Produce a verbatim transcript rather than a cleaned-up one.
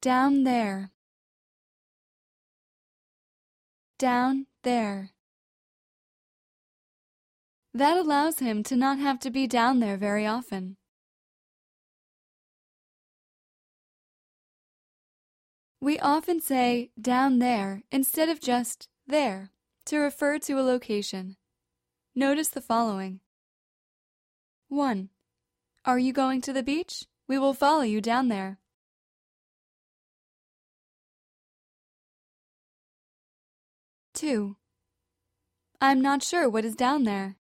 Down there. Down there. That allows him to not have to be down there very often. We often say down there instead of just there to refer to a location. Notice the following. one. Are you going to the beach? We will follow you down there. two. I'm not sure what is down there.